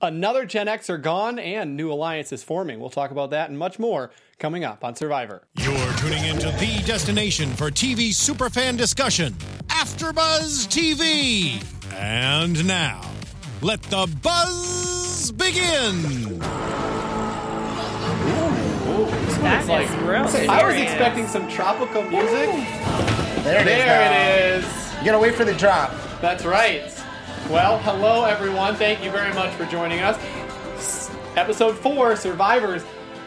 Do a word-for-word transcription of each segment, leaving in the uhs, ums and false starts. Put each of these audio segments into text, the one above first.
Another Gen X are gone and new alliance is forming. We'll talk about that and much more coming up on Survivor. You're tuning into the destination for T V superfan discussion, AfterBuzz T V. And now, let the buzz begin. That like, is real serious. I was expecting some tropical music. There it is. There it is. You gotta wait for the drop. That's right. Well, hello everyone. Thank you very much for joining us. S- Episode four, Survivors.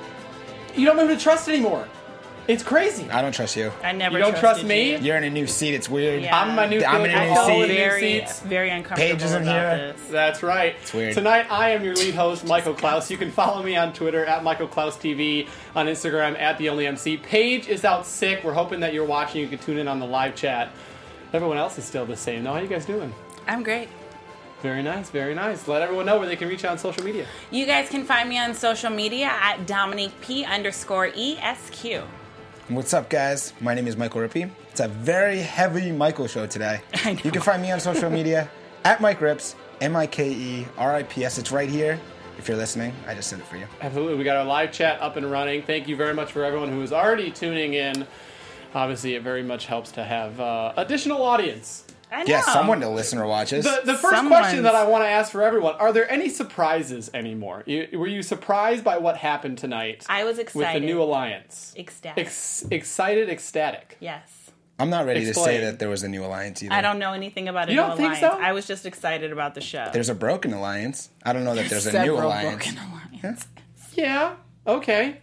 You don't know who to trust anymore. It's crazy. I don't trust you. I never. You don't trust trusted me? you. You're in a new seat. It's weird. Yeah. I'm in my new I'm foot. in a I new follow seat. the new Very, seats. very uncomfortable Paige isn't about here. this. That's right. It's weird. Tonight, I am your lead host, Michael Klaus. You can follow me on Twitter at Michael Klaus T V, on Instagram at The Only M C. Paige is out sick. We're hoping that you're watching. You can tune in on the live chat. Everyone else is still the same. Now, how you guys doing? I'm great. Very nice, very nice. Let everyone know where they can reach you on social media. You guys can find me on social media at Dominique P underscore E S Q. What's up, guys? My name is Michael Rippey. It's a very heavy Michael show today. I know. You can find me on social media at Mike Rips, M I K E R I P S. It's right here. If you're listening, I just said it for you. Absolutely. We got our live chat up and running. Thank you very much for everyone who is already tuning in. Obviously, it very much helps to have uh, additional audience. I know. Yeah, someone to listen or watch us. The, the first Someone's- question that I want to ask for everyone, are there any surprises anymore? You, were you surprised by what happened tonight I was with excited. the new alliance? Ecstatic. Ex- excited, ecstatic. Yes. I'm not ready Explain. to say that there was a new alliance either. I don't know anything about a You new don't think alliance. so? I was just excited about the show. There's a broken alliance. I don't know that there's a new Several alliance. broken alliance. Yeah, okay.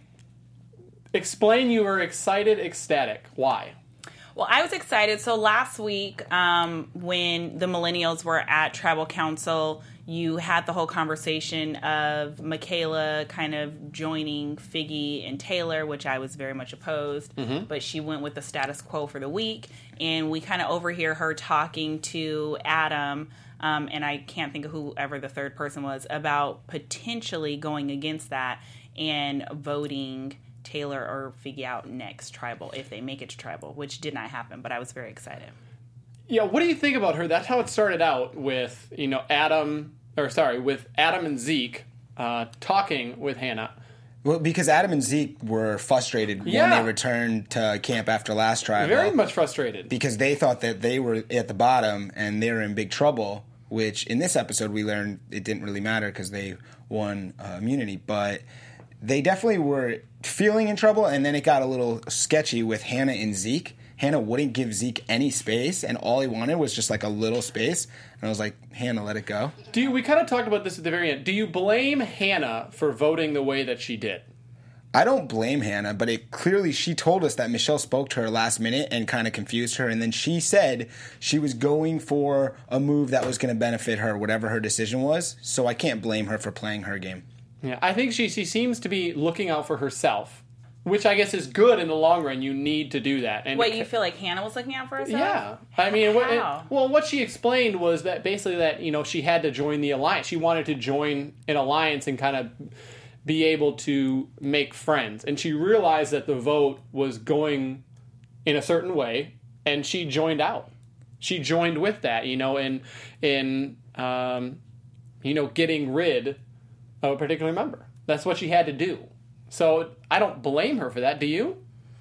Explain you were excited, ecstatic. Why? Well, I was excited. So last week, um, when the millennials were at Tribal Council, you had the whole conversation of Michaela kind of joining Figgy and Taylor, which I was very much opposed. Mm-hmm. But she went with the status quo for the week. And we kind of overhear her talking to Adam, um, and I can't think of whoever the third person was, about potentially going against that and voting Taylor or Figgy out next Tribal if they make it to Tribal, which did not happen, but I was very excited. Yeah, what do you think about her? That's how it started out with, you know, Adam, or sorry, with Adam and Zeke uh, talking with Hannah. Well, because Adam and Zeke were frustrated Yeah. when they returned to camp after last Tribal. Very much frustrated. Because they thought that they were at the bottom and they were in big trouble, which in this episode we learned it didn't really matter because they won uh, immunity. But they definitely were feeling in trouble, and then it got a little sketchy with Hannah and Zeke. Hannah wouldn't give Zeke any space, and all he wanted was just like a little space. And I was like, Hannah, let it go. Do you, we kind of talked about this at the very end. Do you blame Hannah for voting the way that she did? I don't blame Hannah, but it clearly, she told us that Michelle spoke to her last minute and kind of confused her, and then she said she was going for a move that was going to benefit her, whatever her decision was. So I can't blame her for playing her game. Yeah, I think she she seems to be looking out for herself, which I guess is good in the long run. You need to do that. And Wait, you feel like Hannah was looking out for herself? Yeah, I mean, what, How? well, what she explained was that basically that you know she had to join the alliance. She wanted to join an alliance and kind of be able to make friends, and she realized that the vote was going in a certain way, and she joined out. She joined with that, you know, in in um, you know getting rid of a particular member. That's what she had to do. So I don't blame her for that. Do you?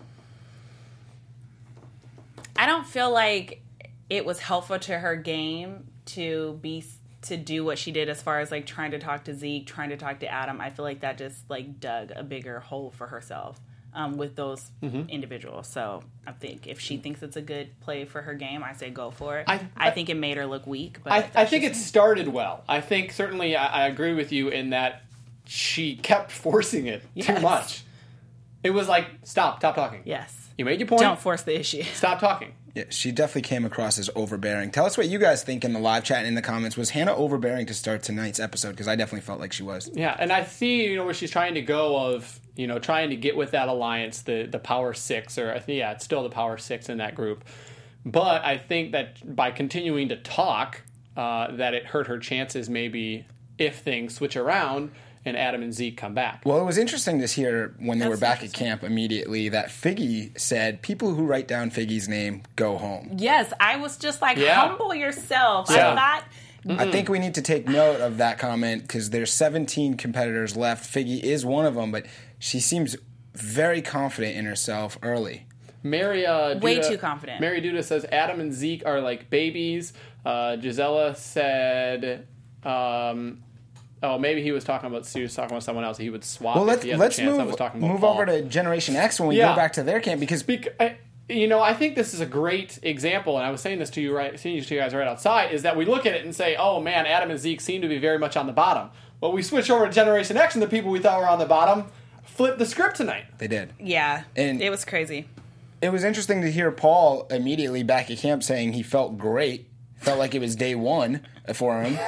I don't feel like it was helpful to her game to be to do what she did as far as like trying to talk to Zeke, trying to talk to Adam. I feel like that just like dug a bigger hole for herself um, with those mm-hmm. individuals. So I think if she thinks it's a good play for her game, I say go for it. I, I, I think it made her look weak. But I, I think it started well. I think certainly I, I agree with you in that she kept forcing it Yes. too much. It was like, stop, stop talking. Yes. You made your point. Don't force the issue. Stop talking. Yeah, she definitely came across as overbearing. Tell us what you guys think in the live chat and in the comments. Was Hannah overbearing to start tonight's episode? Because I definitely felt like she was. Yeah, and I see, you know, where she's trying to go of, you know, trying to get with that alliance, the, the Power Six, or I think, yeah, it's still the Power Six in that group. But I think that by continuing to talk, uh, that it hurt her chances maybe if things switch around and Adam and Zeke come back. Well, it was interesting to hear when they That's were back at camp immediately that Figgy said, people who write down Figgy's name go home. Yes, I was just like, Yeah. humble yourself. Yeah. I thought Mm-mm. I think we need to take note of that comment because there's seventeen competitors left. Figgy is one of them, but she seems very confident in herself early. Mary, uh, Way Duda, too confident. Mary Duda says Adam and Zeke are like babies. Uh, Gisela said, um, oh, maybe he was talking about, he was talking about someone else. He would swap Well, if let's he had let's the chance. I move was talking about move Paul. over to Generation X when we Yeah. go back to their camp because Bec- I, you know, I think this is a great example, and I was saying this to you right, saying this to you guys right outside, is that we look at it and say, oh man, Adam and Zeke seem to be very much on the bottom. Well, we switch over to Generation X, and the people we thought were on the bottom flipped the script tonight. they did. Yeah, And- it was crazy. It was interesting to hear Paul immediately back at camp saying he felt great, felt like it was day one for him,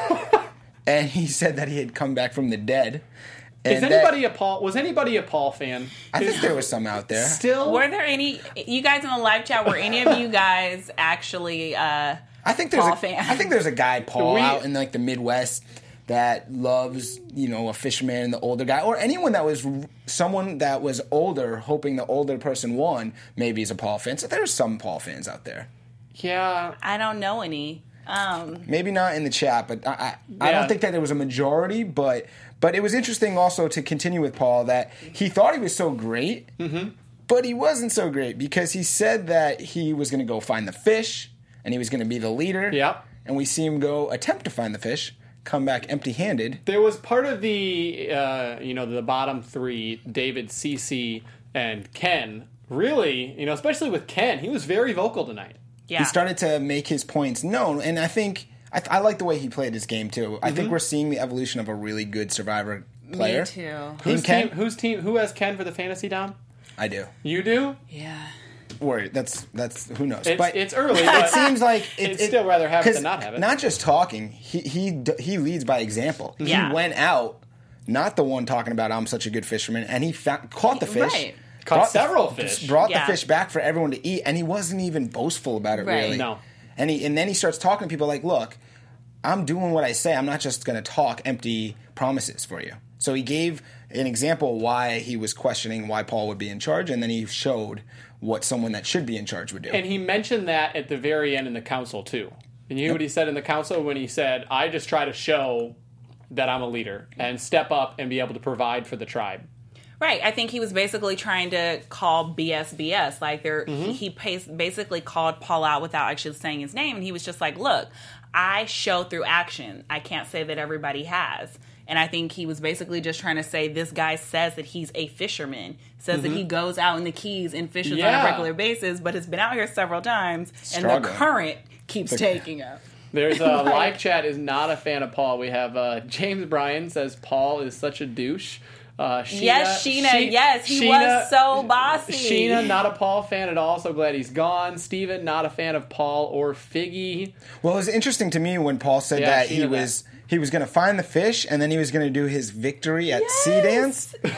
and he said that he had come back from the dead. And Is that- anybody a Paul? Was anybody a Paul fan? I think there was some out there. Still, Were there any, you guys in the live chat, were any of you guys actually, uh, I think there's Paul a, fan? I think there's a guy Paul We- out in like the Midwest that loves, you know, a fisherman, the older guy, or anyone that was someone that was older, hoping the older person won. Maybe is a Paul fan. So there's some Paul fans out there. yeah. I don't know any. Um, Maybe not in the chat, but I I, I Yeah. don't think that there was a majority. But but it was interesting also to continue with Paul that he thought he was so great, Mm-hmm. but he wasn't so great because he said that he was going to go find the fish and he was going to be the leader. Yep. And we see him go attempt to find the fish, come back empty-handed. There was part of the, uh, you know, the bottom three, David, Cece, and Ken. Really, you know, especially with Ken, he was very vocal tonight. yeah. He started to make his points known, and I think I, I like the way he played his game too. I think we're seeing the evolution of a really good Survivor player. Me too. Who's Ken? team? Whose team? Who has Ken for the fantasy, Dom? I do. You do. Yeah. Or that's that's who knows. It's, but it's early. it But seems like it, I'd it- still rather have it 'cause than not have it. Not just talking. He he d- he leads by example. Yeah. He went out, not the one talking about I'm such a good fisherman, and he fa- caught the fish. Right. Caught brought the- several fish. Brought Yeah. the fish back for everyone to eat, and he wasn't even boastful about it. Right. Really, No. And he and then he starts talking to people like, "Look, I'm doing what I say. I'm not just going to talk empty promises for you." So he gave an example why he was questioning why Paul would be in charge, and then he showed what someone that should be in charge would do. And he mentioned that at the very end in the council too. And you hear what he said in the council when he said, "I just try to show that I'm a leader and step up and be able to provide for the tribe." Right. I think he was basically trying to call B S B S. Like there, Mm-hmm. he, he pas- basically called Paul out without actually saying his name, and he was just like, "Look, I show through action. I can't say that everybody has." And I think he was basically just trying to say this guy says that he's a fisherman, says that he goes out in the Keys and fishes on Mm-hmm. Yeah. a regular basis, but has been out here several times, and the Struggling. current keeps taking him. There's a live chat is not a fan of Paul. We have uh, James Bryan says Paul is such a douche. Uh, Sheena, Yes, Sheena, She- yes, he Sheena- was so bossy. Sheena, not a Paul fan at all. So glad he's gone. Steven, not a fan of Paul or Figgy. Well, it was interesting to me when Paul said Yeah, that she he knew that. was he was going to find the fish and then he was going to do his victory at Sea Yes. Dance.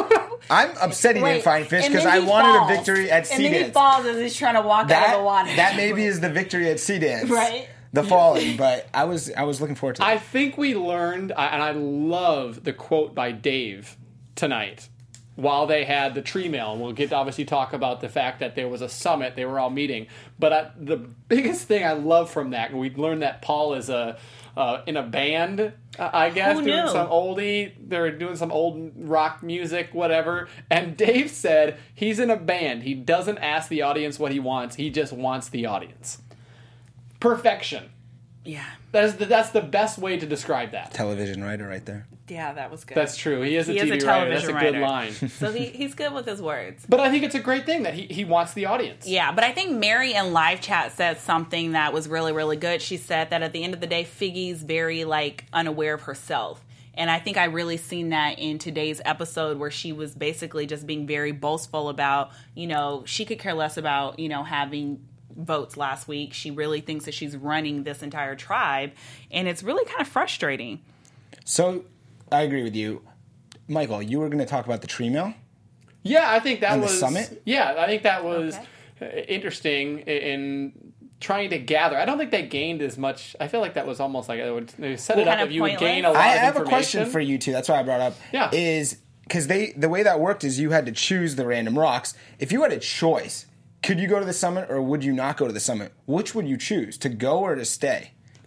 I'm upset he Wait, didn't find fish and because then I he wanted falls. a victory at And Sea then he Dance. falls as he's trying to walk out of the water. That that maybe is the victory at Sea Dance, Right. The falling, but I was I was looking forward to it. I think we learned, I- and I love the quote by Dave tonight while they had the tree mail. And we'll get to obviously talk about the fact that there was a summit, they were all meeting. But I, the biggest thing I love from that, and we learned that Paul is a uh, in a band, uh, I guess, Who doing knew? some oldie, they're doing some old rock music, whatever. And Dave said he's in a band. He doesn't ask the audience what he wants. He just wants the audience. Perfection. Yeah. That's the, that's the best way to describe that. Television writer right there. Yeah, that was good. That's true. He is a He T V is a writer. That's a television good writer. line. So he, he's good with his words. But I think it's a great thing that he, he wants the audience. Yeah, but I think Mary in live chat said something that was really, really good. She said that at the end of the day, Figgy's very, like, unaware of herself. And I think I really seen that in today's episode where she was basically just being very boastful about, you know, she could care less about, you know, having votes last week. She really thinks that she's running this entire tribe. And it's really kind of frustrating. So I agree with you, Michael. You were going to talk about the tree mill. Yeah, I think that And the was summit? Yeah, I think that was Okay. uh, interesting in, in trying to gather. I don't think they gained as much. I feel like that was almost like it would, they set it Kind up of if you would gain a pointless. lot I of have a information. question for you two. That's why I brought up. Yeah. Is because they the way that worked is you had to choose the random rocks. If you had a choice, could you go to the summit or would you not go to the summit? Which would you choose, to go or to stay?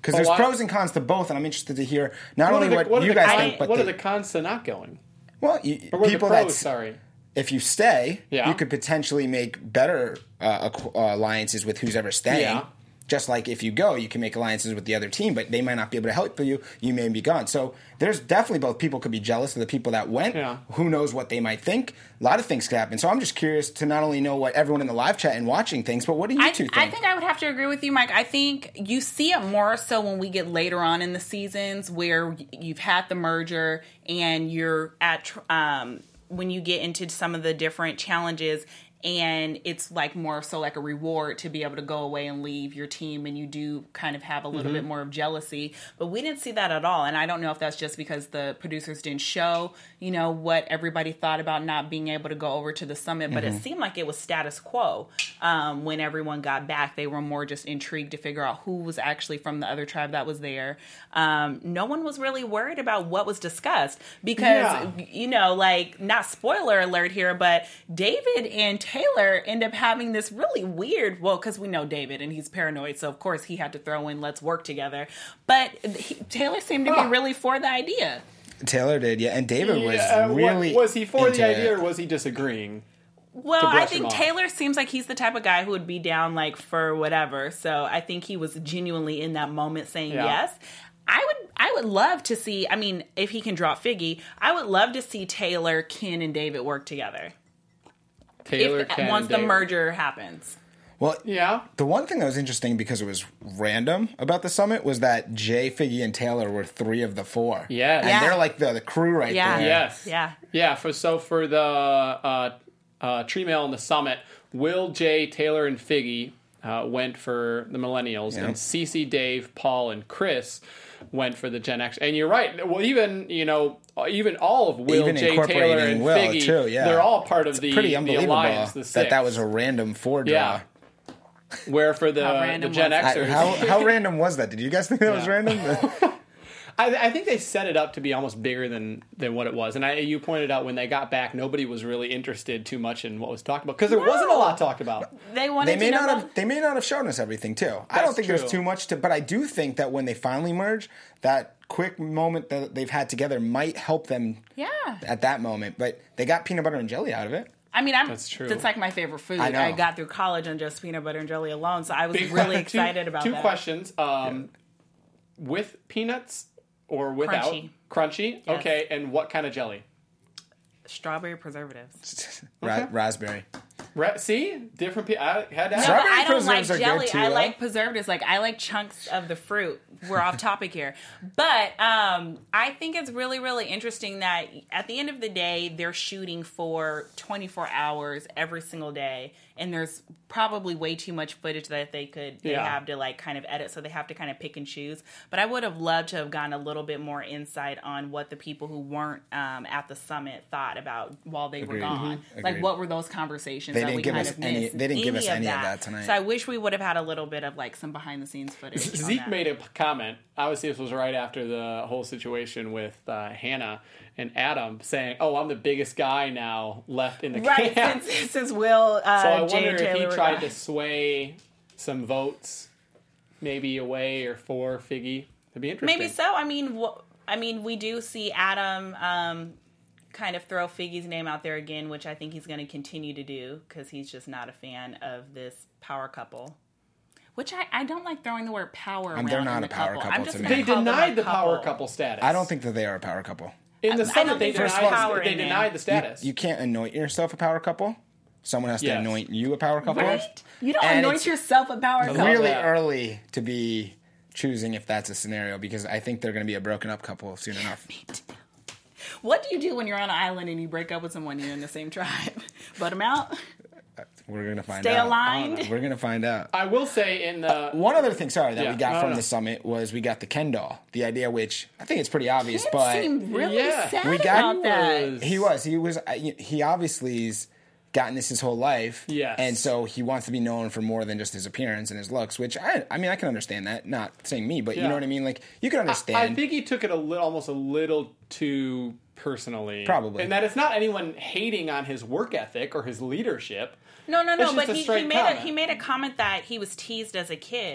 Because But there's why- pros and cons to both, and I'm interested to hear not What are only the, what, what are you the guys con- think, but what the, are the cons to not going? well, you, Or what are people the pros? that Sorry. if you stay, Yeah. you could potentially make better uh, ac- uh, alliances with who's ever staying. Yeah. Just like if you go, you can make alliances with the other team, but they might not be able to help you. You may be gone. So there's definitely both. People could be jealous of the people that went. Yeah. Who knows what they might think? A lot of things could happen. So I'm just curious to not only know what everyone in the live chat and watching thinks, but what do you I, two think? I think I would have to agree with you, Mike. I think you see it more so when we get later on in the seasons where you've had the merger and you're at tr- um, when you get into some of the different challenges. And it's like more so like a reward to be able to go away and leave your team, and you do kind of have a little Mm-hmm. bit more of jealousy. But we didn't see that at all, and I don't know if that's just because the producers didn't show, you know, what everybody thought about not being able to go over to the summit. But Mm-hmm. it seemed like it was status quo um, when everyone got back. They were more just intrigued to figure out who was actually from the other tribe that was there. Um, no one was really worried about what was discussed because, Yeah. you know, like, not spoiler alert here, but David and Taylor end up having this really weird, well, because we know David and he's paranoid, so of course he had to throw in let's work together. But he, Taylor seemed to be Huh. really for the idea. Taylor did, yeah, and David was Yeah, uh, what- really was he for into the idea it. or was he disagreeing? Well, to I brush him think off. Taylor seems like he's the type of guy who would be down like for whatever. So I think he was genuinely in that moment saying Yeah. yes. I would I would love to see, I mean, if he can drop Figgy, I would love to see Taylor, Ken, and David work together. Taylor, If Ken, once and the David. merger happens. Well, Yeah. the one thing that was interesting because it was random about the summit was that Jay, Figgy, and Taylor were three of the four. Yes. And Yeah. they're like the, the crew right Yeah. there. Yes. Yeah. Yeah. For so for the uh, uh, tree mail and the summit, Will, Jay, Taylor, and Figgy uh, went for the millennials, Yeah. and Cece, Dave, Paul, and Chris went for the Gen X. And you're right. Well, even you know, even all of Will, Even Jay, incorporating Taylor, and Will, Figgy, too, yeah. they're all part of the, Pretty the unbelievable alliance. The that six. that was a random four draw. yeah. Where for the, How the random Gen was it? Xers, I- how, how random was that? Did you guys think that was Yeah. random? I, I think they set it up to be almost bigger than, than what it was. And I, you pointed out when they got back, nobody was really interested too much in what was talked about because there wasn't a lot talked about. They wanted They may to know not about- have. They may not have shown us everything too. I don't That's think true. there's too much to. But I do think that when they finally merge, that quick moment that they've had together might help them. Yeah. At that moment, but they got peanut butter and jelly out of it. I mean, I'm, That's true. That's like my favorite food. I know. I got through college on just peanut butter and jelly alone, so I was Big- really two- excited about two that. questions. Um, With peanuts or without? Crunchy. Crunchy? Yes. Okay, and what kind of jelly? Strawberry preservatives. Ra- raspberry. Ra- see? Different people. I had to No, ask. but Strawberry I don't like preserves are good jelly. too, I though. like preservatives. Like I like chunks of the fruit. We're off topic here, but um, I think it's really, really interesting that at the end of the day, they're shooting for twenty-four hours every single day, and there's probably way too much footage that they could they Yeah. have to like kind of edit, so they have to kind of pick and choose. But I would have loved to have gotten a little bit more insight on what the people who weren't um, at the summit thought about while they were Agreed. gone. Mhm. Like, Agreed. what were those conversations They that didn't we give kind us of any- missed? they didn't give us any of that tonight. So I wish we would have had a little bit of like some behind the scenes footage. on Zeke that. made a comment. Obviously, this was right after the whole situation with uh, Hannah and Adam saying, "Oh, I'm the biggest guy now left in the right camp." since, since Will, uh, So I Jay wonder and if Taylor he were tried gone. to sway some votes, maybe away or for Figgy. It'd be interesting. Maybe so. I mean, wh- I mean, we do see Adam um, kind of throw Figgy's name out there again, which I think he's going to continue to do because he's just not a fan of this power couple. Which I, I don't like throwing the word power around. Um, they're not in a the power couple. couple I'm just to me. gonna They call them denied a the power couple status. I don't think that they are a power couple. in the I summit don't they think there's denied. power They in there. denied the status. You can't anoint yourself a power couple. Someone has to Yes. anoint you a power couple. Right? You don't And anoint it's yourself a power couple. Really that. early to be choosing if that's a scenario because I think they're going to be a broken up couple soon enough. What do you do when you're on an island and you break up with someone you're in the same tribe? Butt them out? We're going to find Stay out. aligned? We're going to find out. I will say in the One other thing, sorry, that Yeah, we got no, from no. the summit was we got the Ken doll. The idea, which I think it's pretty obvious, Ken but seemed really Yeah. sad We got- about that. was- he was. He was. I- He obviously's gotten this his whole life. Yes. And so he wants to be known for more than just his appearance and his looks, which I, I mean, I can understand that. Not saying me, but you Yeah. know what I mean. Like you can understand. I think he took it a little, almost a little too personally. Probably. And that it's not anyone hating on his work ethic or his leadership. No, no, It's no. just But a he, he straight made a, comment. he made a comment that he was teased as a kid,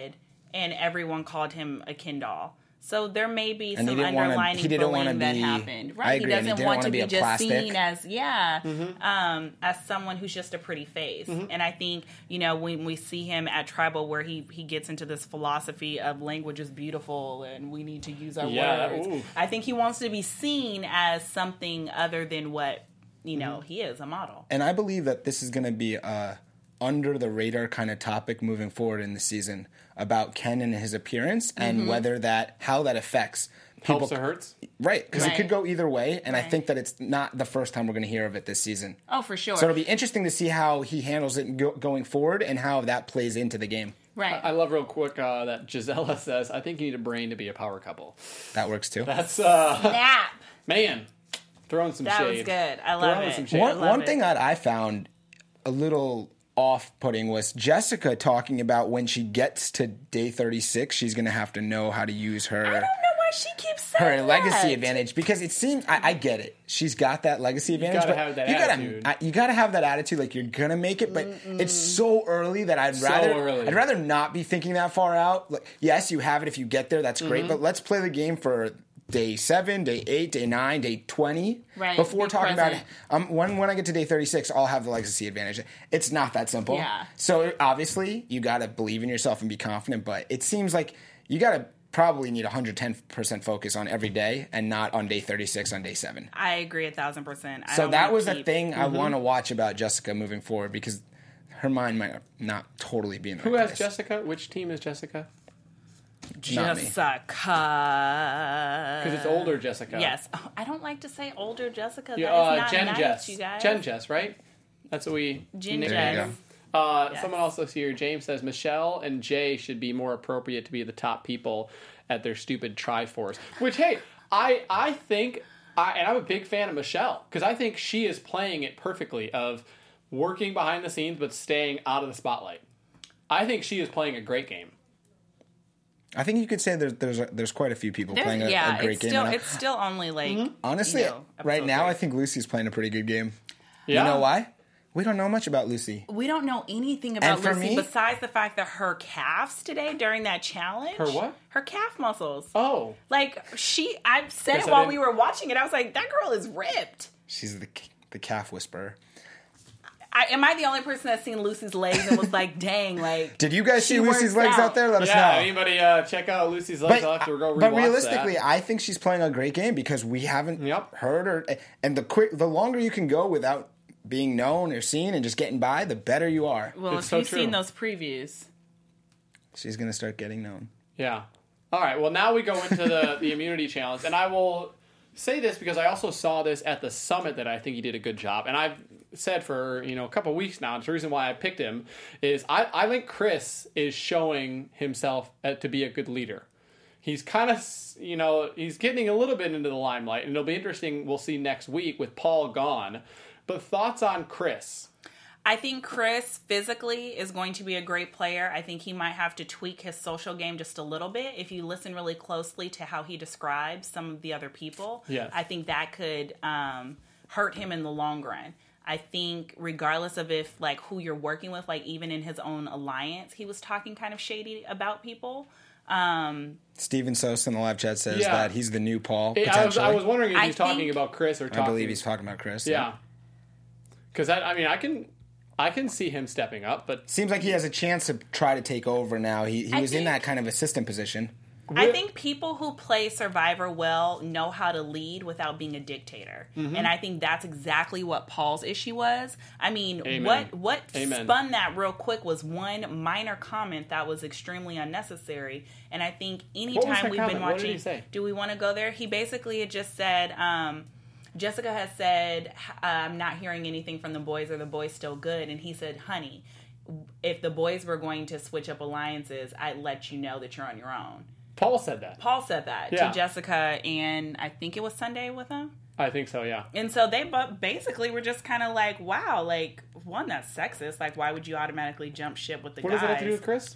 and everyone called him a Ken doll. So there may be And he some didn't wanna- underlining he didn't bullying wanna that be- happened. Right? I agree, He and he doesn't didn't want wanna to be be a just plastic. seen as yeah, Mm-hmm. um, as someone who's just a pretty face. And I think, you know, when we see him at Tribal, where he he gets into this philosophy of language is beautiful and we need to use our Yeah, words. ooh. I think he wants to be seen as something other than what you know Mm-hmm. he is, a model. And I believe that this is going to be a under the radar kind of topic moving forward in the season about Ken and his appearance and Mm-hmm. whether that how that affects people. Helps or hurts? Right, because it Right. could go either way, and I Right. think that it's not the first time we're going to hear of it this season. Oh, for sure. So it'll be interesting to see how he handles it go- going forward and how that plays into the game. right. I love real quick uh, that Gisela says, I think you need a brain to be a power couple. That works too. That's, uh, Snap. man, throwing some That shade. was good. I love Throwing it. some shade. One, love one it. thing that I found a little off-putting was Jessica talking about when she gets to day thirty-six, she's going to have to know how to use her. I don't know why she keeps saying her legacy that. advantage, because it seems I, I get it. She's got that legacy advantage. gotta but have that you gotta, attitude. I, you gotta have that attitude, like you're gonna make it. But it's so early that I'd So rather early. I'd rather not be thinking that far out. Like, yes, you have it if you get there. That's Mm-hmm. great. But let's play the game for day seven, day eight, day nine, day twenty. Right, Before be talking present. about um, when when I get to day thirty-six, I'll have the legacy advantage. It's not that simple. Yeah. So obviously, you gotta believe in yourself and be confident. But it seems like you gotta probably need one hundred ten percent focus on every day and not on day thirty-six on day seven. I agree a thousand percent. I So don't that wanna was a keep- thing I Mm-hmm. want to watch about Jessica moving forward, because her mind might not totally be in the Who right has place. Jessica? Which team is Jessica? Not me. Jessica. Because it's older Jessica. Yes. Oh, I don't like to say older Jessica. Yeah, That is uh, not Jen nice, Jess. you guys. Jen Jess, right? That's what we. Jen nicknamed There you Jess. go. Uh, Yes. Someone else looks here. James says Michelle and Jay should be more appropriate to be the top people at their stupid Triforce. Which, hey, I I think, I, and I'm a big fan of Michelle, because I think she is playing it perfectly of working behind the scenes but staying out of the spotlight. I think she is playing a great game. I think you could say there's there's a, there's quite a few people There's- playing a, yeah, a great it's game. still right now. it's still only like Honestly, you know, right episode now three. I think Lucy's playing a pretty good game. Yeah. You know why? We don't know much about Lucy. we don't know anything about And for Lucy me- besides the fact that her calves today during that challenge. Her what? Her calf muscles. Oh. Like she, I said Guess it I while didn't- we were watching it. I was like, that girl is ripped. She's the the calf whisperer. I, am I the only person that's seen Lucy's legs and was like, dang, like. Did you guys she see Lucy's works legs out there? Let us Yeah, know. anybody uh, check out Lucy's legs? I'll have to go rewatch but realistically, that. I think she's playing a great game because we haven't Yep. heard her. And the quick, the longer you can go without being known or seen and just getting by, the better you are. Well, It's if so you've true. seen those previews. She's gonna start getting known. Yeah. All right. Well, now we go into the, the immunity challenge. And I will say this because I also saw this at the summit that I think he did a good job. And I've said for, you know, a couple weeks now, it's the reason why I picked him, is I, I think Chris is showing himself uh, to be a good leader. He's kind of, you know, he's getting a little bit into the limelight. And it'll be interesting, we'll see next week with Paul gone. But thoughts on Chris? I think Chris physically is going to be a great player. I think he might have to tweak his social game just a little bit. If you listen really closely to how he describes some of the other people, Yes. I think that could um, hurt him in the long run. I think regardless of if like who you're working with, like even in his own alliance, he was talking kind of shady about people. Um, Steven Sosa in the live chat says Yeah. that he's the new Paul. I was, Potentially. I was wondering if I he's talking think- about Chris or talking... I believe he's talking about Chris. Yeah. Because, I, I mean, I can... I can see him stepping up, but Seems like he has a chance to try to take over now. He he I was in think- that kind of assistant position. I think people who play Survivor well know how to lead without being a dictator. Mm-hmm. And I think that's exactly what Paul's issue was. I mean, Amen. what what Amen. spun that real quick was one minor comment that was extremely unnecessary. And I think was anytime that we've comment? been What did watching, he say? do we want to go there? He basically had just said, um, Jessica has said, I'm not hearing anything from the boys. Are the boys still good? And he said, honey, if the boys were going to switch up alliances, I'd let you know that you're on your own. Paul said that. Paul said that Yeah. to Jessica, and I think it was Sunday with him. I think so, yeah. And so they bu- basically were just kind of like, wow, like, one, that's sexist. Like, why would you automatically jump ship with the What guys? does that have to do with Chris?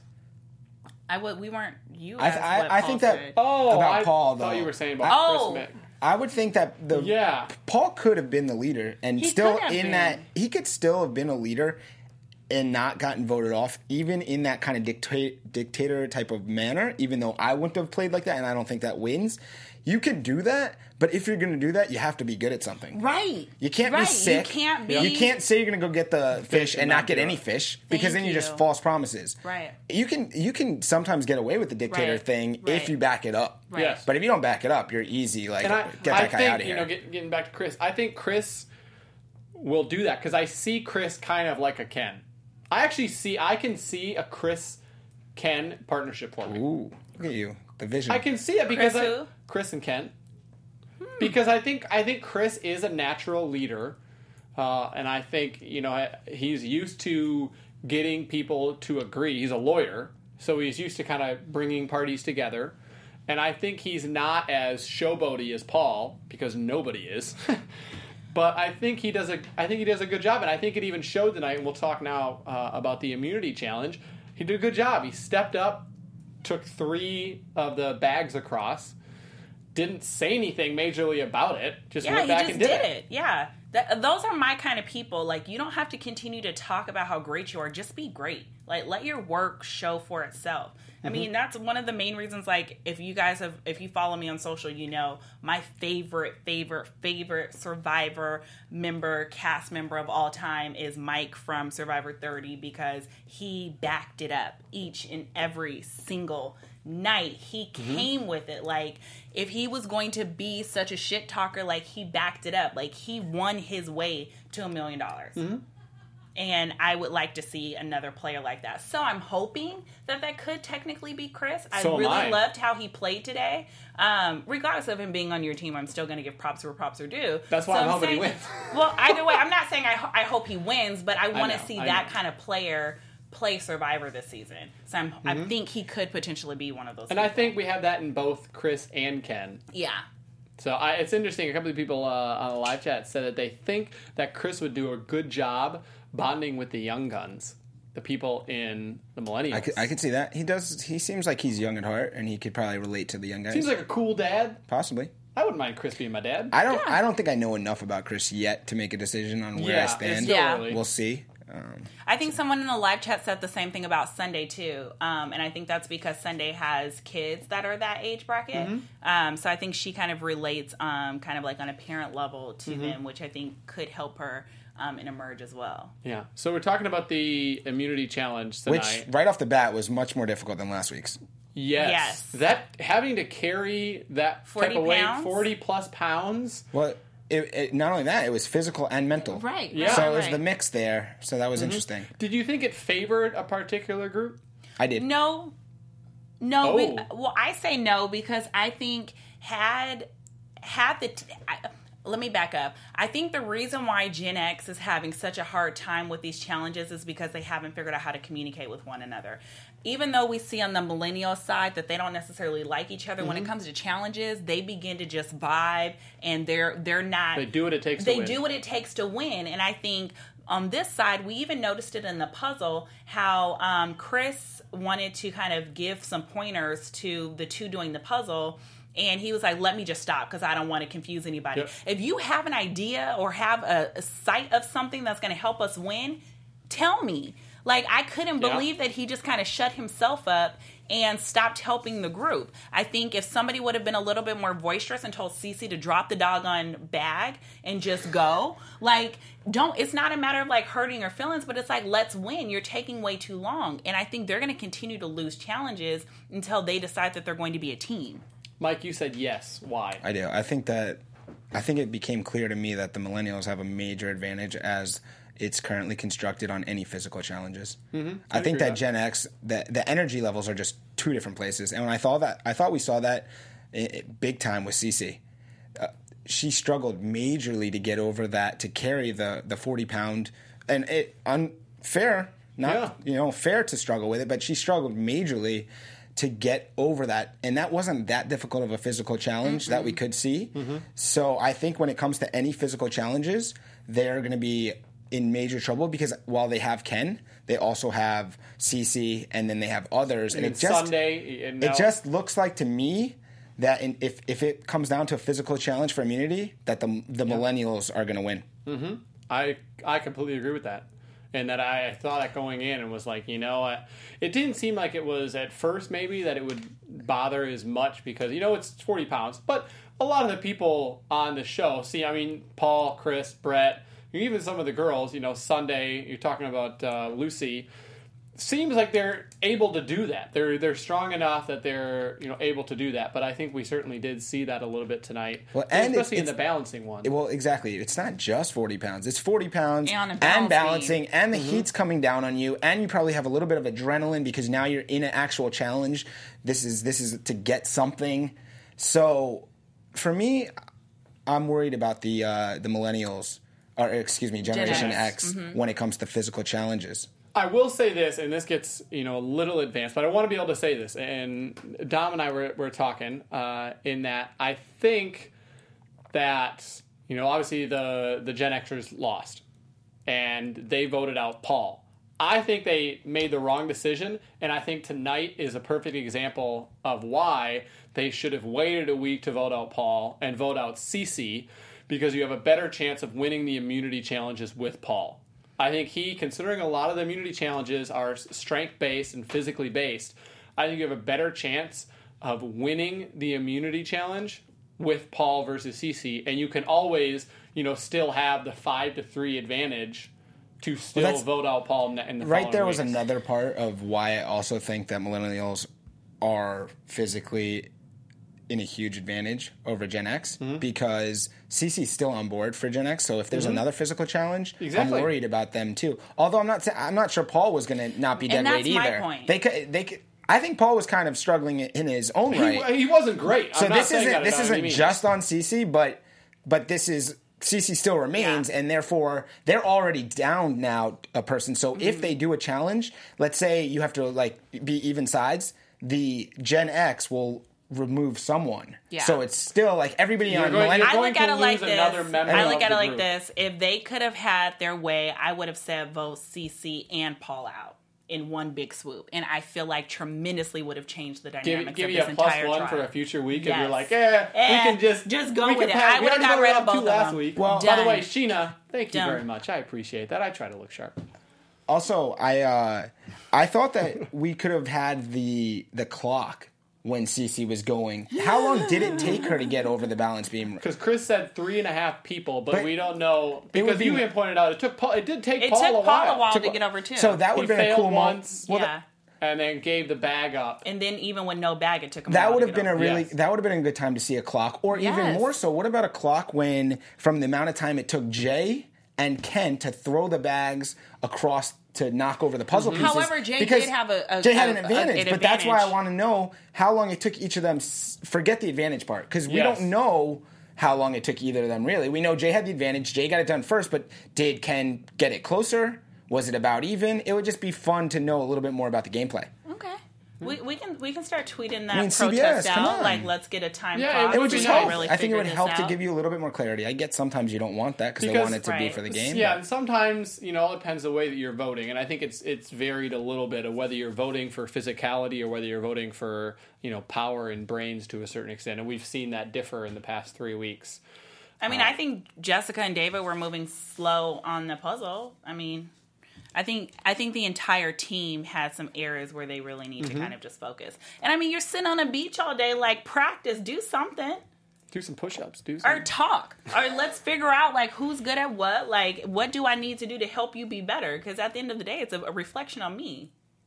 I would, we weren't, you I- asked I- what I Paul think that- said. Oh, About I Paul, thought though. you were saying about Oh. Chris Mick. I would think that the Yeah. Paul could have been the leader and He still could have in been. that he could still have been a leader and not gotten voted off, even in that kind of dictate, dictator type of manner, even though I wouldn't have played like that, and I don't think that wins, you can do that, but if you're going to do that, you have to be good at something. Right. You can't right. be sick. You can't be... You can't say you're going to go get the fish and not get any fish, because Thank then you're you. just false promises. Right. You can you can sometimes get away with the dictator Right. thing Right. if you back it up. Right. Yes. But if you don't back it up, you're easy, like, And I, get that I guy think, out of here. you know, get, getting back to Chris, I think Chris will do that because I see Chris kind of like a Ken. I actually see, I can see a Chris Ken partnership for me. Ooh, look at you. The vision. I can see it because Chris I, who? Chris and Ken. Because I think I think Chris is a natural leader, uh, and I think you know he's used to getting people to agree. He's a lawyer, so he's used to kind of bringing parties together. And I think he's not as showboaty as Paul, because nobody is. But I think he does a I think he does a good job, and I think it even showed tonight. And we'll talk now uh, about the immunity challenge. He did a good job. He stepped up, took three of the bags across. Didn't say anything majorly about it. Just Yeah, went he back just and did, did it. it. Yeah. That, those are my kind of people. Like, you don't have to continue to talk about how great you are. Just be great. Like, let your work show for itself. I Mm-hmm. mean, that's one of the main reasons, like, if you guys have, if you follow me on social, you know, my favorite, favorite, favorite Survivor member, cast member of all time is Mike from Survivor thirty, because he backed it up each and every single night. He came with it. Like, if he was going to be such a shit talker, like, he backed it up. Like, he won his way to a million dollars. And I would like to see another player like that. So I'm hoping that that could technically be Chris. I So am really I. loved how he played today. Um, regardless of him being on your team, I'm still going to give props where props are due. That's why So I'm hoping he saying- wins. Well, either way, I'm not saying I, ho- I hope he wins, but I want know, to see I that know. kind of player play Survivor this season. So I'm, I think he could potentially be one of those And I people. think we have that in both Chris and Ken. Yeah. So I, it's interesting. A couple of people uh, on the live chat said that they think that Chris would do a good job bonding with the young guns, the people in the Millennials. I could, I could see that. He does. He seems like he's young at heart, and he could probably relate to the young guys. Seems like a cool dad. Possibly. I wouldn't mind Chris being my dad. I don't. Yeah. I don't think I know enough about Chris yet to make a decision on where yeah, I stand. it's still Yeah. early. We'll see. Um, I think someone in the live chat said the same thing about Sunday too, um, and I think that's because Sunday has kids that are that age bracket. Mm-hmm. Um, so I think she kind of relates, um, kind of like on a parent level to Mm-hmm. them, which I think could help her um, and emerge as well. Yeah. So we're talking about the immunity challenge tonight. which right off the bat was much more difficult than last week's. yes. Yes. That having to carry that forty type of weight, pounds? forty plus pounds. Well, it, it, not only that, it was physical and mental. Right. Yeah. So it was right. the mix there. So that was Mm-hmm. interesting. Did you think it favored a particular group? I did. No, no. Oh. be- well, I say no because I think had had the. T- I, let me back up. I think the reason why Gen X is having such a hard time with these challenges is because they haven't figured out how to communicate with one another. Even though we see on the millennial side that they don't necessarily like each other, when it comes to challenges, they begin to just vibe, and they're they're not. They do what it takes to They win. do what it takes to win, and I think on this side, we even noticed it in the puzzle how um, Chris wanted to kind of give some pointers to the two doing the puzzle. And he was like, let me just stop because I don't want to confuse anybody. Yep. If you have an idea or have a, a sight of something that's going to help us win, tell me. Like, I couldn't Yeah. believe that he just kind of shut himself up and stopped helping the group. I think if somebody would have been a little bit more boisterous and told Cece to drop the doggone bag and just go, like, don't, it's not a matter of like hurting her feelings, but it's like, let's win. You're taking way too long. And I think they're going to continue to lose challenges until they decide that they're going to be a team. Mike, you said yes. Why? I do. I think that I think it became clear to me that the millennials have a major advantage as it's currently constructed on any physical challenges. Mm-hmm. I, I think agree that with Gen X, the the energy levels are just two different places. And when I thought that, I thought we saw that i i big time with Cece. Uh, she struggled majorly to get over that, to carry the the forty pound, and it unfair, not Yeah. you know fair to struggle with it, but she struggled majorly to get over that, and that wasn't that difficult of a physical challenge mm-hmm. that we could see. Mm-hmm. So I think when it comes to any physical challenges, they're going to be in major trouble because while they have Ken, they also have Cece, and then they have others, and, And it just Sunday, and it now- just looks like to me that in, if if it comes down to a physical challenge for immunity, that the the millennials are going to win. I I completely agree with that. And that I, I thought that going in and was like, you know, I, it didn't seem like it was at first maybe that it would bother as much because, you know, it's forty pounds. But a lot of the people on the show, see, I mean, Paul, Chris, Brett, even some of the girls, you know, Sunday, you're talking about uh, Lucy, seems like they're able to do that. They're they're strong enough that they're, you know, able to do that. But I think we certainly did see that a little bit tonight, well, and especially it's, in the balancing one. Well, exactly. It's not just forty pounds. It's forty pounds and, and balancing, and the mm-hmm. heat's coming down on you, and you probably have a little bit of adrenaline because now you're in an actual challenge. This is this is to get something. So, for me, I'm worried about the uh, the millennials, or excuse me, Generation Gen X, X, mm-hmm. when it comes to physical challenges. I will say this, and this gets, you know, a little advanced, but I want to be able to say this. And Dom and I were, were talking uh, in that I think that, you know, obviously the, the Gen Xers lost, and they voted out Paul. I think they made the wrong decision, and I think tonight is a perfect example of why they should have waited a week to vote out Paul and vote out Cece, because you have a better chance of winning the immunity challenges with Paul. I think he, considering a lot of the immunity challenges are strength-based and physically based, I think you have a better chance of winning the immunity challenge with Paul versus Cece, and you can always, you know, still have the five to three advantage to still well, vote out Paul in the right there was weeks. another part of why I also think that millennials are physically in a huge advantage over Gen X, mm-hmm. because Cece's still on board for Gen X. So if there's mm-hmm. another physical challenge, exactly. I'm worried about them too. Although I'm not, I'm not sure Paul was going to not be dead and that's weight either. My point. They could, they could. I think Paul was kind of struggling in his own right. He, he wasn't great. So I'm this not isn't this isn't means. just on Cece, but but this is Cece still remains, yeah. and therefore they're already down now a person. So mm-hmm. if they do a challenge, let's say you have to like be even sides, the Gen X will remove someone. Yeah. So it's still like everybody you're on going, millennial. I look at it like this. I look at it like group. this. If they could have had their way, I would have said vote Cece and Paul out in one big swoop, and I feel like tremendously would have changed the dynamics give, give of you this a plus entire one trial. for a future week, yes. and you're like, eh, eh, we can just just go we with it. Pass. I would have got rid of both of last them. Week. Well, by the way, Sheena, thank you Done. very much. I appreciate that. I try to look sharp. Also, I uh, I thought that we could have had the the clock when Cece was going. How long did it take her to get over the balance beam? Because Chris said three and a half people, but, but we don't know, because be, you had pointed out it took Paul. It did take it Paul took a Paul while, a while to took, get over too. So that would have been a cool once, moment. Well, yeah, and then gave the bag up. And then even with no bag, it took him. That a while would to have get been over. a really yes. that would have been a good time to see a clock, or yes. even more so. What about a clock when, from the amount of time it took Jay and Ken to throw the bags across to knock over the puzzle Mm-hmm. pieces? However, Jay because did have a, a Jay had a, an advantage, a, an but that's why I advantage. want to know how long it took each of them. Forget the advantage part, because we Yes. don't know how long it took either of them. Really, we know Jay had the advantage. Jay got it done first, but did Ken get it closer? Was it about even? It would just be fun to know a little bit more about the gameplay. Okay. We, we can we can start tweeting that I mean, C B S, protest come out. on. Like, let's get a time Yeah, clock. it It would be just nice. help. Really I think it would figure help this to out. give you a little bit more clarity. I get sometimes you don't want that because they Because- want it to be right. for the game. Yeah, but- and sometimes, you know, it depends the way that you're voting, and I think it's it's varied a little bit of whether you're voting for physicality or whether you're voting for, you know, power and brains to a certain extent, and we've seen that differ in the past three weeks. I mean, I think Jessica and David were moving slow on the puzzle. I mean, I think I think the entire team had some areas where they really need Mm-hmm. to kind of just focus. And I mean, you're sitting on a beach all day, like, practice, do something. Do some push-ups, do Or some... talk. Or let's figure out, like, who's good at what. Like, what do I need to do to help you be better? Because at the end of the day, it's a, a reflection on me.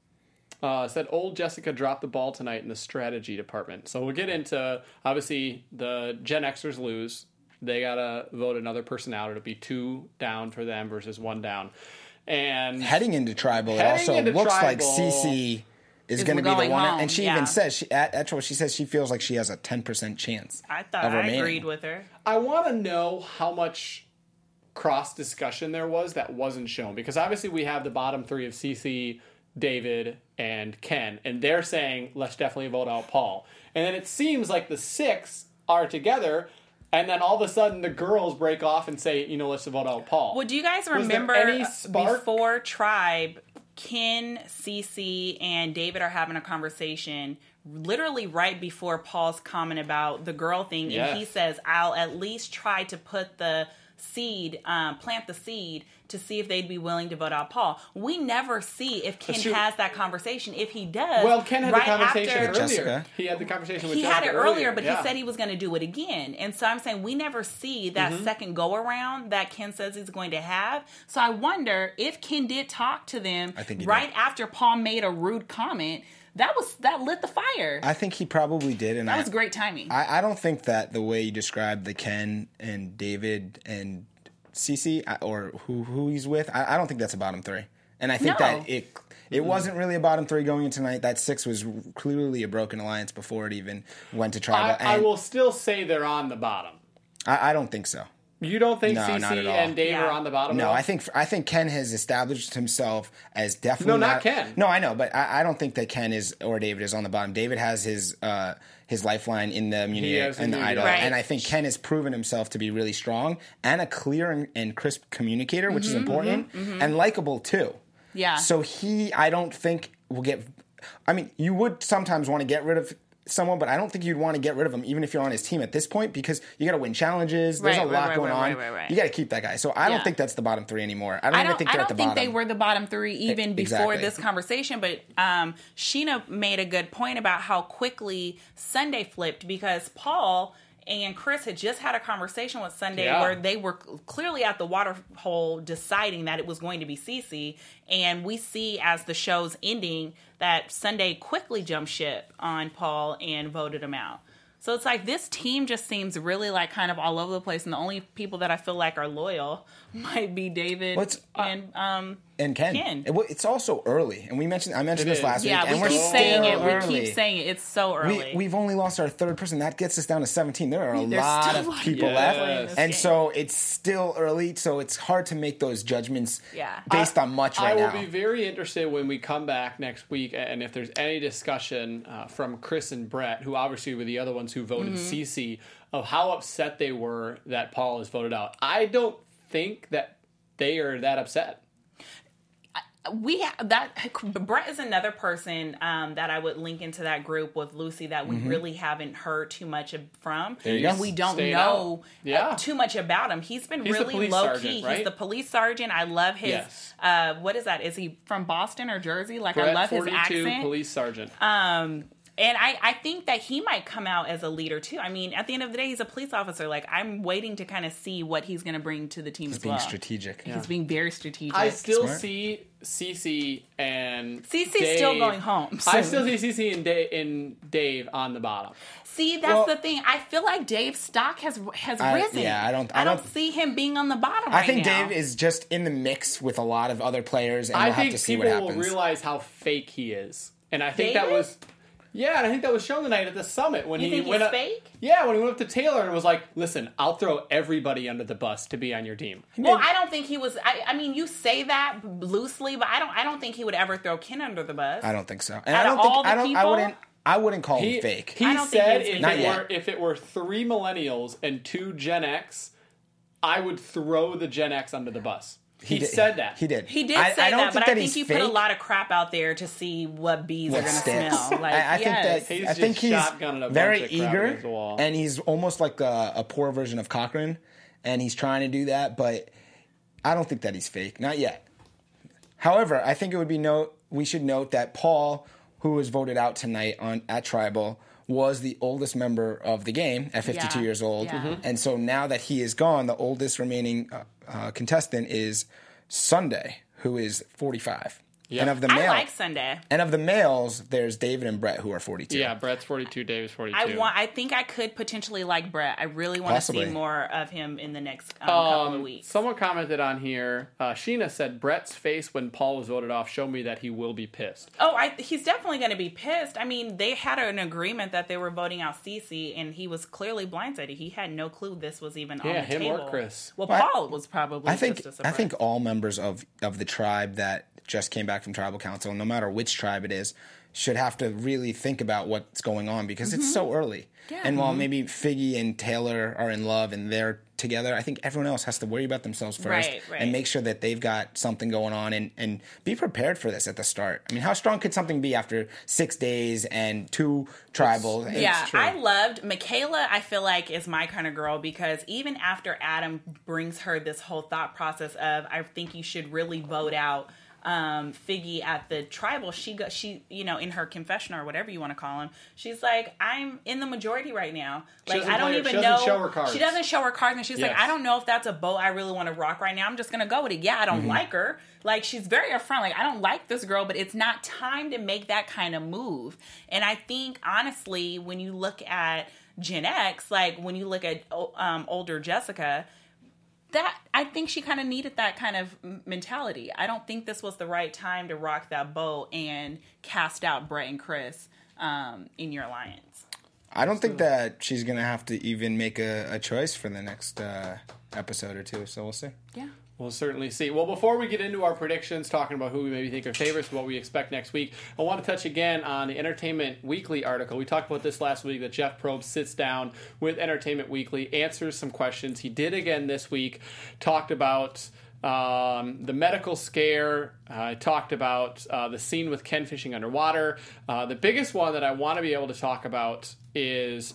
Uh, said old Jessica dropped the ball tonight in the strategy department. So we'll get into, obviously, the Gen Xers lose. They got to vote another person out. It'll be two down for them versus one down. And heading into tribal, it Heading also into looks tribal like Cece is is going to be the going one. home, And she yeah. even says, she, at Etro, she says she feels like she has a ten percent chance. I thought of I remaining. agreed with her. I want to know how much cross discussion there was that wasn't shown, because obviously we have the bottom three of Cece, David, and Ken, and they're saying let's definitely vote out Paul. And then it seems like the six are together, and then all of a sudden the girls break off and say, you know, let's vote out Paul. Well, do you guys there remember any spark? before Tribe, Ken, Cece, and David are having a conversation literally right before Paul's comment about the girl thing, Yes. and he says, I'll at least try to put the seed, um, plant the seed to see if they'd be willing to vote out Paul. We never see if Ken true. has that conversation. If he does, Well, Ken had right the conversation after, earlier. Jessica. He had the conversation with he Jessica had it earlier, but yeah. he said he was going to do it again. And so I'm saying we never see that Mm-hmm. second go around that Ken says he's going to have. So I wonder if Ken did talk to them I think he right did. after Paul made a rude comment. That was that lit the fire. I think he probably did, and that I, was great timing. I, I don't think that the way you described the Ken and David and Cece or who who he's with, I, I don't think that's a bottom three. And I think No. that it it wasn't really a bottom three going into tonight. That six was clearly a broken alliance before it even went to tribal. I, I and will still say they're on the bottom. I, I don't think so. You don't think No, not Cece at all. and Dave Yeah. are on the bottom? No, at all? I think I think Ken has established himself as definitely No, not Ken. No, I know, but I, I don't think that Ken is or David is on the bottom. David has his uh, his lifeline in the immunity has and the immunity. idol, Right. and I think Ken has proven himself to be really strong and a clear and, and crisp communicator, which is important and likable too. Yeah. So he, I don't think will get. I mean, you would sometimes want to get rid of someone, but I don't think you'd want to get rid of him even if you're on his team at this point because you got to win challenges. There's Right, a right, lot right, going right, on. right, right, right. You got to keep that guy. So I don't Yeah. think that's the bottom three anymore. I don't I even don't, think I they're don't at the think bottom. they were the bottom three even before Exactly. this conversation, but um, Sheena made a good point about how quickly Sunday flipped because Paul and Chris had just had a conversation with Sunday Yeah. where they were clearly at the water hole deciding that it was going to be Cece, and we see as the show's ending that Sunday quickly jumped ship on Paul and voted him out. So it's like this team just seems really like kind of all over the place, and the only people that I feel like are loyal might be David What's- and um and Ken. Ken. It, it's also early, and we mentioned I mentioned It this is. last yeah, week, we and we're keep still saying it. early. We keep saying it. It's so early. We, we've only lost our third person. That gets us down to seventeen. There are a There's lot still of a lot of people people left, playing this and game. so it's still early. So it's hard to make those judgments Yeah. based on much right I will now. be very interested when we come back next week, and if there's any discussion uh, from Chris and Brett, who obviously were the other ones who voted Mm-hmm. Cece, of how upset they were that Paul is voted out. I don't think that they are that upset. we ha- that Brett is another person um, that I would link into that group with Lucy that we really haven't heard too much of, from, There you and go. we don't Staying know out. Yeah. uh, too much about him. He's been He's the really police low sergeant, key. right? He's the police sergeant. I love his. Yes. Uh, what is that? Is he from Boston or Jersey? Like Brett, I love his forty-two, accent. police sergeant. Um, and I, I think that he might come out as a leader too. I mean, at the end of the day, he's a police officer. Like, I'm waiting to kind of see what he's going to bring to the team He's as being well. strategic. He's being very strategic. I still Smart. see Cece and Cece's Dave. still going home, so- I still see Cece and Dave, and Dave on the bottom. See, that's Well- the thing. I feel like Dave's stock has has I- risen. yeah, I don't- I, I don't, don't- see him being on the bottom. I right think now. Dave is just in the mix with a lot of other players, and I we'll have think to see people what will happens. realize how fake he is, and I think that David? was. Yeah, and I think that was shown tonight at the summit when You he think he's went up. fake? Yeah, when he went up to Taylor and was like, "Listen, I'll throw everybody under the bus to be on your team." Well, I don't think he was. I, I mean, you say that loosely, but I don't. I don't think he would ever throw Ken under the bus. I don't think so, and Out I of don't think all the I don't. I people? wouldn't. I wouldn't call He, him fake. he I don't think said he was if fake. it, Not were, yet. if it were three millennials and two Gen X, I would throw the Gen X under the bus. He, did- said that. He did. He did I, say I don't that, think but I he's think you put a fake. lot of crap out there to see what bees What are going to sticks. smell. Like, I, I yes. think that He's I just think he's shotgunning a bunch very of crap eager, against the wall. and he's almost like a, a poor version of Cochran, and he's trying to do that, but I don't think that he's fake, not yet. However, I think it would be note we should note that Paul, who was voted out tonight on at Tribal, was the oldest member of the game at fifty-two Yeah. years old, Yeah. Mhm. and so now that he is gone, the oldest remaining uh, uh, contestant is Sunday, who is forty-five. Yeah. And of the I male, like Sunday. and of the males, there's David and Brett who are forty-two. Yeah, Brett's forty-two, Dave's forty-two. I want. I think I could potentially like Brett. I really want to see Possibly. more of him in the next um, couple of Um, weeks. someone commented on here. Uh, Sheena said Brett's face when Paul was voted off showed me that he will be pissed. Oh, I, he's definitely going to be pissed. I mean, they had an agreement that they were voting out Cece, and he was clearly blindsided. He had no clue this was even on Yeah, the him table. or Chris. Well, Well, I- Paul was probably. I think just as I think surprised. all members of, of the tribe that just came back from tribal council, no matter which tribe it is, should have to really think about what's going on because mm-hmm. it's so early. Yeah. And while Mm-hmm. maybe Figgy and Taylor are in love and they're together, I think everyone else has to worry about themselves first Right, right. and make sure that they've got something going on and, and be prepared for this at the start. I mean, how strong could something be after six days and two tribal? It's, yeah, it's true. I loved Michaela. I feel like is my kind of girl because even after Adam brings her this whole thought process of, I think you should really vote out um, Figgy at the tribal. She go, she, you know, in her confession or whatever you want to call him, she's like, I'm in the majority right now. Like, I don't play, even she know. Doesn't show her cards. She doesn't show her cards, and she's Yes. like, I don't know if that's a boat I really want to rock right now. I'm just gonna go with it. Yeah, I don't Mm-hmm. like her. Like, she's very upfront. Like, I don't like this girl, but it's not time to make that kind of move. And I think honestly, when you look at Gen X, like when you look at um, older Jessica, that I think she kind of needed that kind of mentality. I don't think this was the right time to rock that boat and cast out Brett and Chris um, in your alliance. I don't think that she's going to have to even make a, a choice for the next uh, episode or two, so we'll see. Yeah. We'll certainly see. Well, before we get into our predictions, talking about who we maybe think are favorites, what we expect next week, I want to touch again on the Entertainment Weekly article. We talked about this last week, that Jeff Probst sits down with Entertainment Weekly, answers some questions. He did again this week, talked about um, the medical scare, uh, talked about uh, the scene with Ken fishing underwater. Uh, the biggest one that I want to be able to talk about is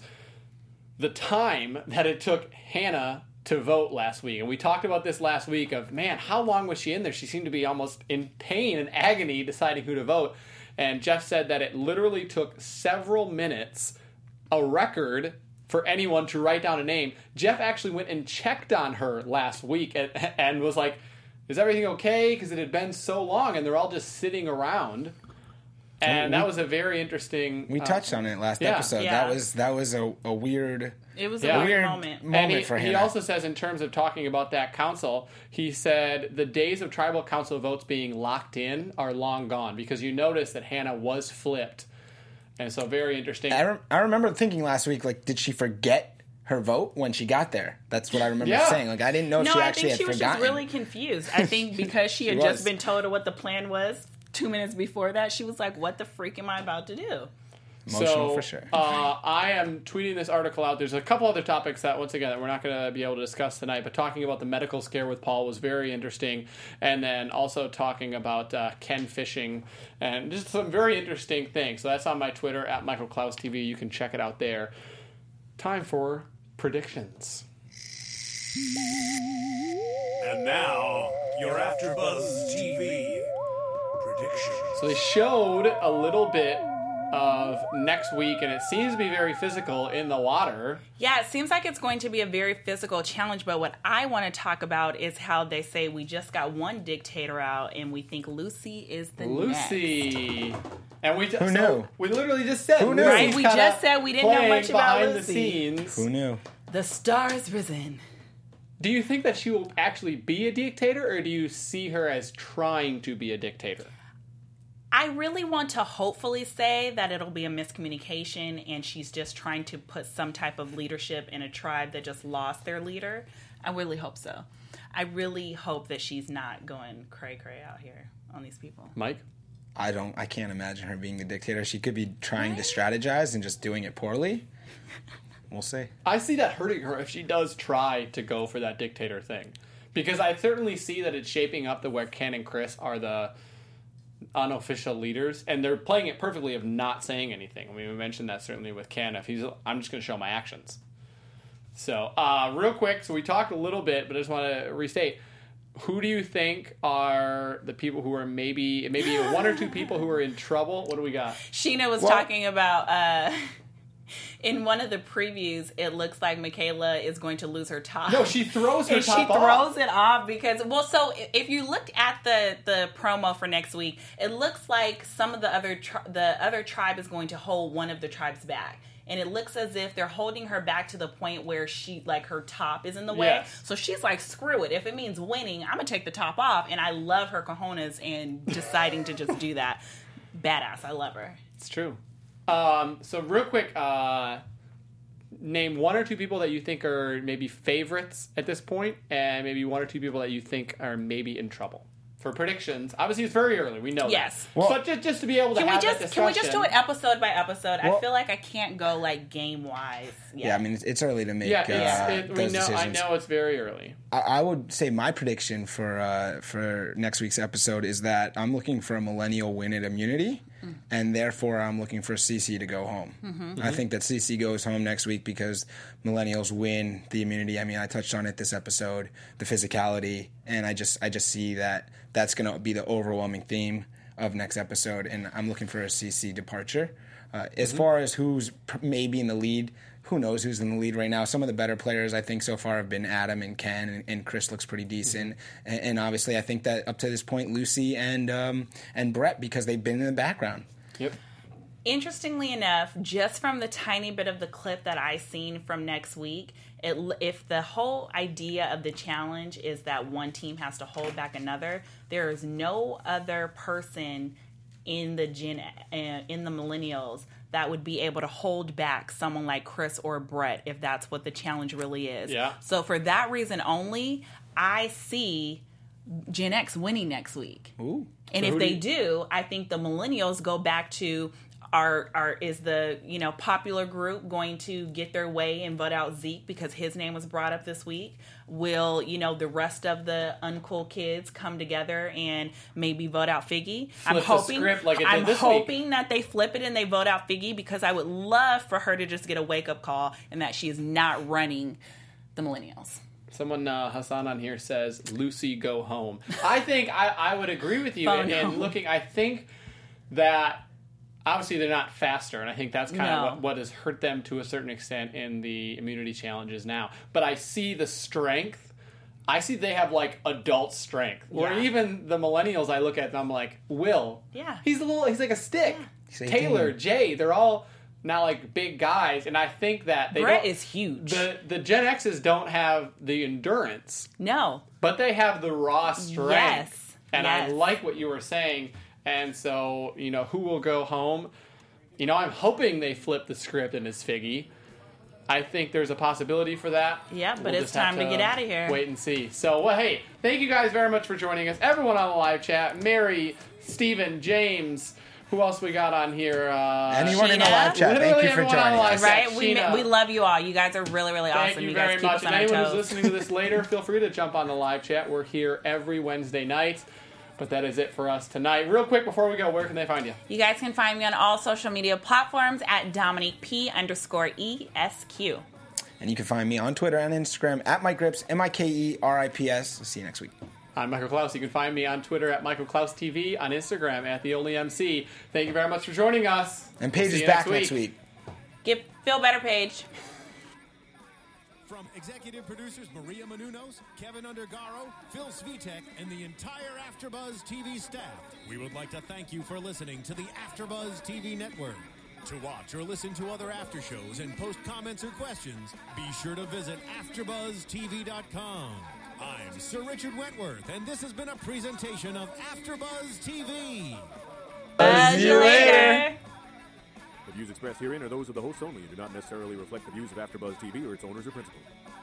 the time that it took Hannah to vote last week. And we talked about this last week of, man, how long was she in there? She seemed to be almost in pain and agony deciding who to vote. And Jeff said that it literally took several minutes, a record, for anyone to write down a name. Jeff actually went and checked on her last week and, and was like, is everything okay? Because it had been so long and they're all just sitting around. And we, that was a very interesting... We uh, touched on it last yeah. episode. Yeah. That was that was a, a weird... It was Yeah. a weird weird moment. moment And he, for he Hannah. also says, in terms of talking about that council, he said the days of tribal council votes being locked in are long gone, because you notice that Hannah was flipped. And so very interesting. I, rem- I remember thinking last week, like, did she forget her vote when she got there? That's what I remember Yeah. saying. Like, I didn't know if No, she I actually think she had was forgotten. just really confused. I think because she had She was. just been told what the plan was two minutes before that, she was like, what the freak am I about to do? Emotional so, for sure. uh, I am tweeting this article out. There's a couple other topics that, once again, that we're not going to be able to discuss tonight, but talking about the medical scare with Paul was very interesting. And then also talking about uh, Ken fishing and just some very interesting things. So that's on my Twitter, at Michael Klaus T V. You can check it out there. Time for predictions. And now, your AfterBuzz T V predictions. So they showed a little bit of next week, and it seems to be very physical in the water. Yeah, it seems like it's going to be a very physical challenge, but what I want to talk about is how they say we just got one dictator out, and we think Lucy is the next. Lucy. And we just, Who so knew? we literally just said Who knew? Lucy's Right, we kinda just said we didn't know playing much about behind Lucy. the scenes. Who knew? The star is risen. Do you think that she will actually be a dictator, or do you see her as trying to be a dictator? I really want to hopefully say that it'll be a miscommunication and she's just trying to put some type of leadership in a tribe that just lost their leader. I really hope so. I really hope that she's not going cray-cray out here on these people. Mike? I don't. I can't imagine her being the dictator. She could be trying to strategize and just doing it poorly. We'll see. I see that hurting her if she does try to go for that dictator thing. Because I certainly see that it's shaping up to where Ken and Chris are the unofficial leaders, and they're playing it perfectly of not saying anything. I mean, we mentioned that certainly with Ken. If he's, I'm just going to show my actions. So, uh, real quick, so we talked a little bit, but I just want to restate. Who do you think are the people who are maybe, maybe one or two people who are in trouble? What do we got? Sheena was Well- talking about uh, in one of the previews. It looks like Michaela is going to lose her top. No, she throws her and top she off. throws it off because well, so if you looked at the the promo for next week, it looks like some of the other tri- the other tribe is going to hold one of the tribes back. And it looks as if they're holding her back to the point where she, like, her top is in the way. Yes. So she's like, screw it. If it means winning, I'm going to take the top off. And I love her cojones and deciding to just do that. Badass. I love her. It's true. Um, so real quick, uh, name one or two people that you think are maybe favorites at this point, and maybe one or two people that you think are maybe in trouble. for predictions. Obviously, it's very early. We know Yes. that. Well, but just, just to be able to Can we have just that discussion. can we just do it episode by episode? Well- I feel like I can't go like game wise. Yeah, I mean, it's, it's early to make Yeah, uh, it's, it, we those know. I decisions. know it's very early. I, I would say my prediction for uh, for next week's episode is that I'm looking for a millennial win at Immunity, mm. and therefore I'm looking for C C to go home. Mm-hmm. I think that C C goes home next week because millennials win the Immunity. I mean, I touched on it this episode, the physicality, and I just I just see that that's going to be the overwhelming theme of next episode, and I'm looking for a C C departure. Uh, as mm-hmm. far as who's pr- maybe in the lead, who knows who's in the lead right now? Some of the better players, I think, so far have been Adam and Ken, and, and Chris looks pretty decent. Mm-hmm. And, and obviously, I think that up to this point, Lucy and um, and Brett, because they've been in the background. Yep. Interestingly enough, just from the tiny bit of the clip that I seen from next week, it, if the whole idea of the challenge is that one team has to hold back another, there is no other person in the gen uh, in the millennials that would be able to hold back someone like Chris or Brett if that's what the challenge really is. Yeah. So for that reason only, I see Gen X winning next week. Ooh. And So if who they do you- do, I think the millennials go back to are are is the you know popular group going to get their way and vote out Zeke because his name was brought up this week? Will you know the rest of the uncool kids come together and maybe vote out Figgy? Flip I'm the hoping script like it did I'm this hoping week. that they flip it and they vote out Figgy because I would love for her to just get a wake up call and that she is not running the millennials. Someone, uh, Hassan on here says, Lucy, go home. I think I, I would agree with you. Phone And, and home. looking, I think that obviously they're not faster. And I think that's kind No. of what, what has hurt them to a certain extent in the immunity challenges now. But I see the strength. I see they have like adult strength. Or Yeah. even the millennials I look at and I'm like, Will. Yeah. He's a little, he's like a stick. He's eighteen. Taylor, Jay, they're all now like big guys. And I think that they Brett don't, is huge. the the Gen X's don't have the endurance, no. but they have the raw strength. Yes. And I Yes. like what you were saying. And so, you know, who will go home? You know, I'm hoping they flip the script and it's Figgy. I think there's a possibility for that. Yeah, but We'll it's just have time to get outta here. Wait and see. So, well, hey, thank you guys very much for joining us. Everyone on the live chat, Mary, Steven, James. Who else we got on here? Uh, Anyone in the Sheena? live chat, thank Literally you for everyone on the joining live us. chat. Right? We, Sheena. we love you all. You guys are really, really Thank awesome. you, You, very guys keep much. us And on our anyone who's toes. listening to this later, feel free to jump on the live chat. We're here every Wednesday night. But that is it for us tonight. Real quick before we go, where can they find you? You guys can find me on all social media platforms at Dominique P underscore E S Q. And you can find me on Twitter and Instagram at Mike Grips, M I K E R I P S. See you next week. I'm Michael Klaus. You can find me on Twitter at Michael Klaus T V, on Instagram at The Only M C. Thank you very much for joining us. And Paige See is you back next week. Get feel better, Paige. From executive producers Maria Menounos, Kevin Undergaro, Phil Svitek, and the entire AfterBuzz T V staff, we would like to thank you for listening to the AfterBuzz T V network. To watch or listen to other after shows and post comments or questions, be sure to visit after buzz T V dot com. I'm Sir Richard Wentworth, and this has been a presentation of AfterBuzz T V. Buzz you later. The views expressed herein are those of the hosts only and do not necessarily reflect the views of AfterBuzz T V or its owners or principals.